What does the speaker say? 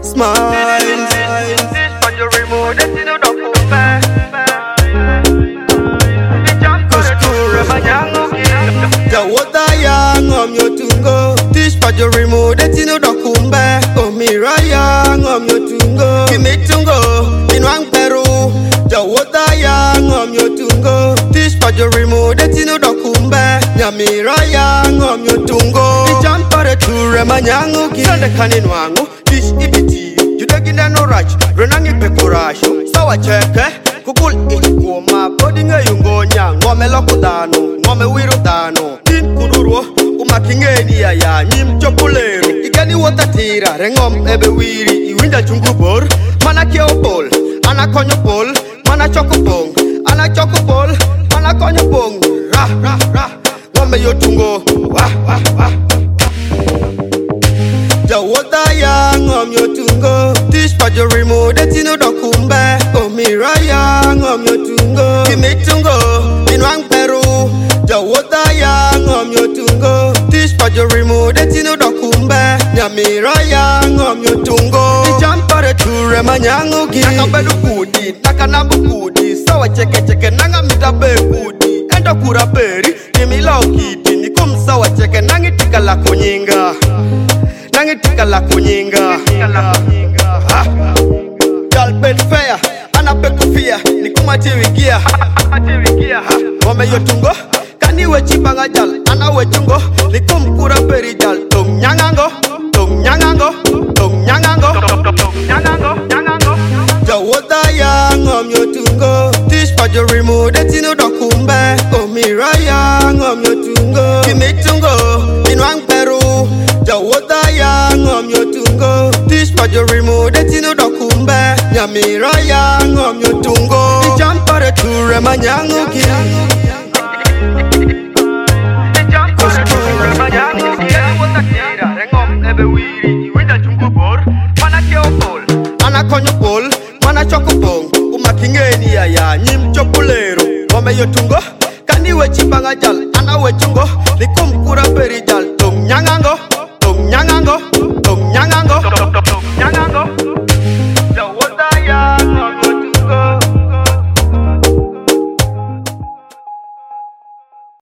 Smile. This for your remote, that's in the document. Jawota yang om yotungo. Tish pa jo remote etino dokumbe. Omira yang om yotungo. Kimitungo inwang Peru. Jawota yang om yotungo. Tish pa jo remote etino dokumbe. Nyamira yang om yotungo. Ijampare ture manyangu ki. Sade kaninwangu. Tish ibiti. Judegina no rach. Renangi pekurasho. Sawa cheke. Kukul ikuma body ngayungo nyang ngome lokudano ngome wirudano tin kuduro umakingeni ya nyim chopulero igani watatira rengom ebe wiri iwinda chungubor mana keopol ana konyopol mana chokopong ana chokopol mana konyopong ra ngome yotungo wa Jawota yang om yotungo. Tish pa jo remote etino dokumbe. Omira yang om yotungo. Kimitungo inwang Peru. Jawota yang om yotungo. Tish pa jo remote etino dokumbe. Nyamira yang om yotungo. Ijampare ture manyangu ki. Nakabedu kudi, nakanabu kudi. Sawa cheke nanga mitabe kudi. Endo kura peri, kimila ukiti. Nikum sawa cheke nangi tika la kunyinga. Nangi tika la kunyinga. Galbet fair, anape kufia. Nikuma tiwigia. Ngome yotungo. Kaniwe chibanga jal, anawe chungo. Nikum kura peri jal. Tung nyangango. Jawota yang om yotungo. Tish pa jo remote etino dokumbe. Omira yang om yotungo. Kimitungo inwang Peru. Jawota yang om yotungo. Tish pa jo remote etino dokumbe. Nyamira yang om yotungo. Ijampare ture manyangu ki. Ana konyopol, mana chokopong. Umakingeni ya nyim chopulero. Ngome yotungo. Kaniwe chibanga jal, anawe chungo. Nikum kura peri jal. Tung nyangango.